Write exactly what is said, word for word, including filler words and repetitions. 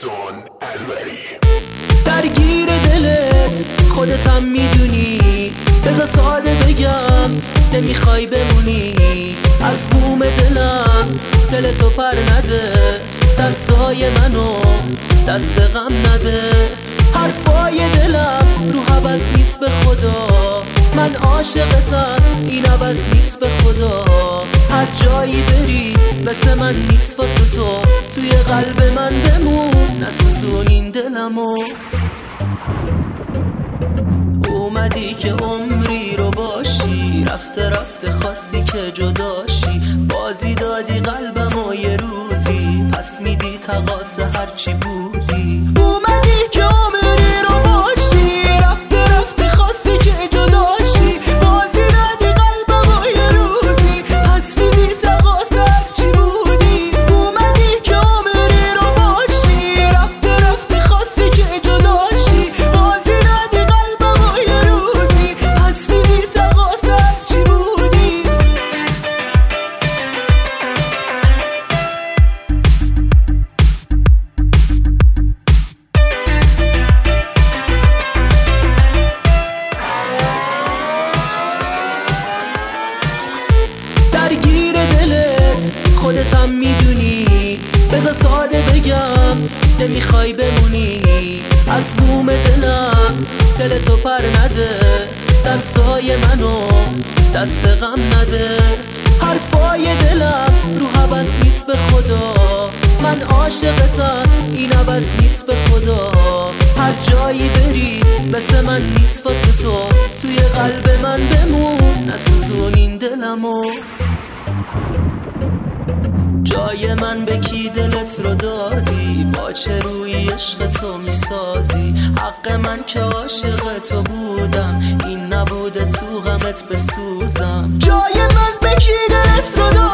درگیر دلت خودتم میدونی، بذار ساده بگم نمیخوای بمونی. از بوم دلم دلتو پر نده، دستای منو دست غم نده. حرفای دلم رو هوس نیست به خدا، من عاشقتم این هوس نیست به خدا. هر جایی بری مثل من نیست واسه تو، توی قلب من بمون نسوزون این دلمو. اومدی که عمری رو باشی، رفته رفته خواستی که جداشی. بازی دادی قلبمو یه روزی، پس میدی تقاصه هرچی بودی. اومدی که عمری رو باشی، رفته رفته خواستی که جداشی. بازی دادی قلبمو یه روزی، پس میدی تقاصه هرچی بودی. اومدی که عمری رو باشی، رفته رفته خواستی که جداشی. بازی دادی قلبمو یه روزی، پس میدی تقاصه هرچی بودی. درگیر دلت خودتم میدونی، بذار ساده بگم نمیخوای بمونی. از بوم دلم دلتو پر نده، دستای منو دست غم نده. حرفای دلم رو هوس نیست به خدا، من عاشقتم این هوس نیست به خدا. هر جایی بری مثل من نیست واسه تو، توی قلب من بمون نسوزون این دلمو. جای من به کی دلت رو دادی، با چه روی عشق تو میسازی. حق من که عاشق تو بودم، این نبوده تو غمت بسوزم. جای من به کی دلت رو دادی،